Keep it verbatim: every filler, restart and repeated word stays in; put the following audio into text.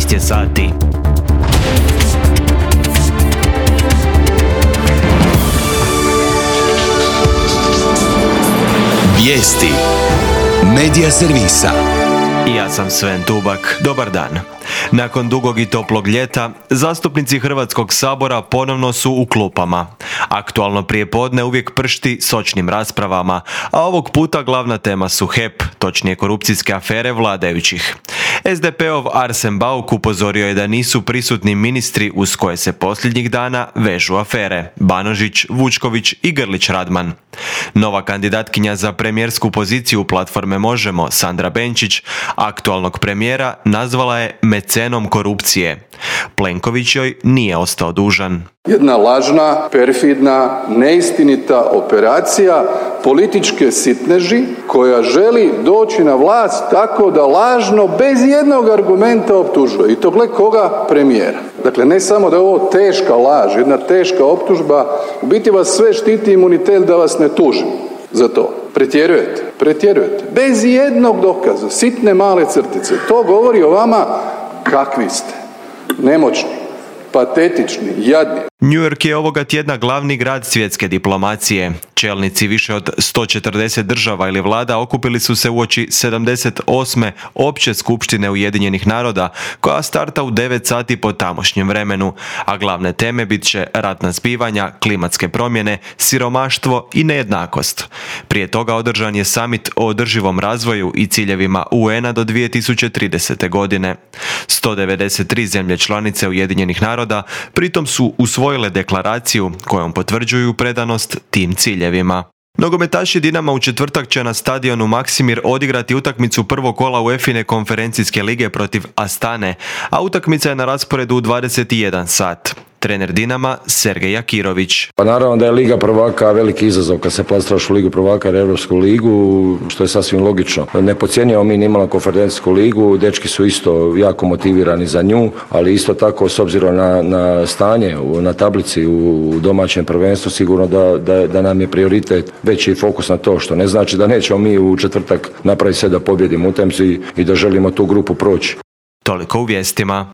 jedanaest je sati. Vijesti Medija servisa. Ja sam Sven Tubak. Dobar dan. Nakon dugog i toplog ljeta, zastupnici Hrvatskog sabora ponovno su u klupama. Aktualno prijepodne uvijek pršti sočnim raspravama, a ovog puta glavna tema su H E P, točnije korupcijske afere vladajućih. es de peov Arsen Bauk upozorio je da nisu prisutni ministri uz koje se posljednjih dana vežu afere: Banožić, Vučković i Grlić Radman. Nova kandidatkinja za premijersku poziciju platforme Možemo, Sandra Benčić, aktualnog premijera nazvala je mecenom korupcije. Plenković joj nije ostao dužan. Jedna lažna, perfidna, neistinita operacija političke sitneži koja želi doći na vlast tako da lažno, bez jednog argumenta optužuje. I to gle koga? Premijera. Dakle, ne samo da je ovo teška laž, jedna teška optužba, u biti vas sve štiti imunitet da vas ne tužim za to. Pretjerujete, pretjerujete. Bez jednog dokaza, sitne male crtice. To govori o vama kakvi ste. Nemoćni, patetični, jadni. New York je ovoga tjedna glavni grad svjetske diplomacije. Čelnici više od sto četrdeset država ili vlada okupili su se uoči sedamdeset osme opće skupštine Ujedinjenih naroda, koja starta u devet sati po tamošnjem vremenu, a glavne teme bit će ratna zbivanja, klimatske promjene, siromaštvo i nejednakost. Prije toga održan je summit o održivom razvoju i ciljevima U N-a do dvije tisuće tridesete. godine. sto devedeset tri zemlje članice Ujedinjenih naroda pritom su usvojile deklaraciju kojom potvrđuju predanost tim ciljevima. Nogometaši Dinama u četvrtak će na stadionu Maksimir odigrati utakmicu prvog kola UEFA konferencijske lige protiv Astane, a utakmica je na rasporedu u dvadeset jedan sat. Trener Dinama Sergej Jakirović. Pa naravno da je Liga prvaka veliki izazov kad se plasiraš u Ligu prvaka ili Europsku ligu, što je sasvim logično. Ne podcjenjujemo mi nimalo konferencijsku ligu, dečki su isto jako motivirani za nju, ali isto tako s obzirom na, na stanje na tablici u domaćem prvenstvu, sigurno da, da, da nam je prioritet veći fokus na to, što ne znači da nećemo mi u četvrtak napraviti sve da pobjedimo utakmicu i, i da želimo tu grupu proći. Toliko u vijestima.